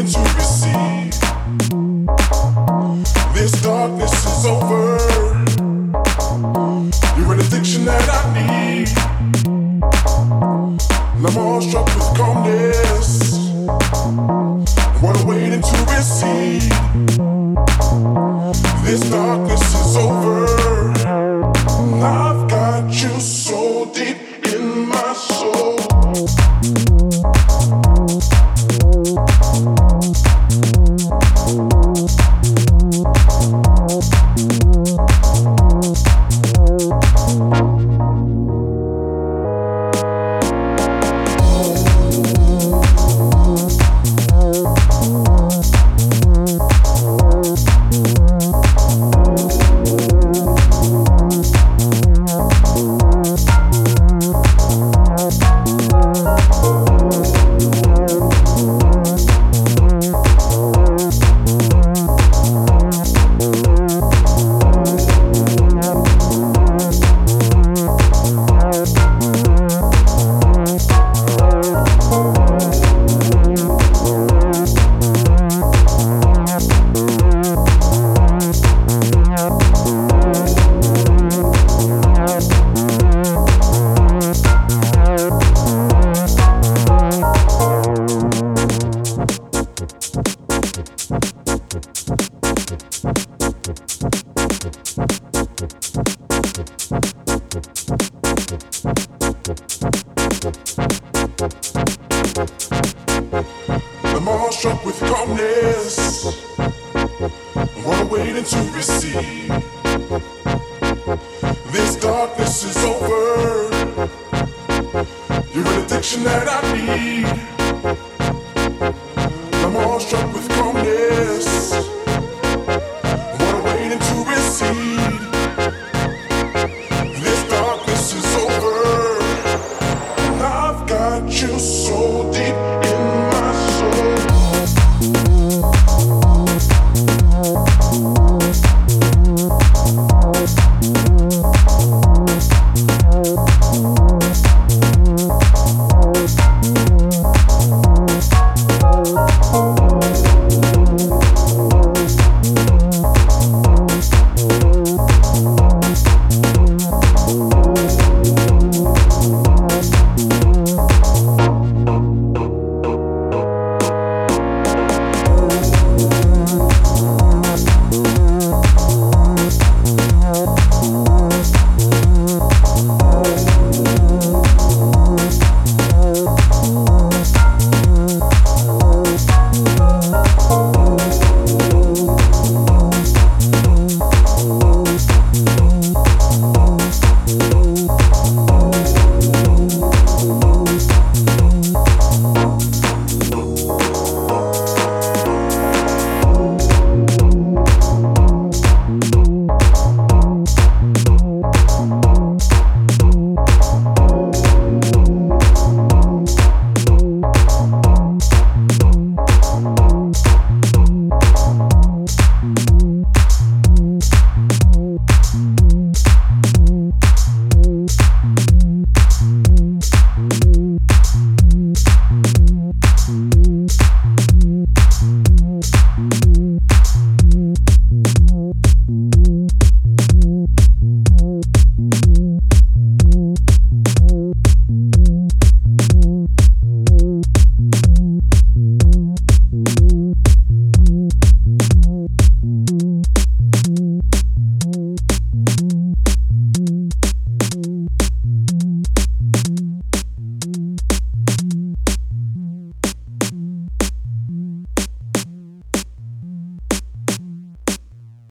to receive. This darkness is over. You're an addiction that I need. And I'm all struck with calmness. What I'm waiting to receive. This darkness is over. I've got you so deep in my soul. I'm all struck with calmness. What I'm waiting to receive. This darkness is over. You're an addiction that I need. I'm all struck with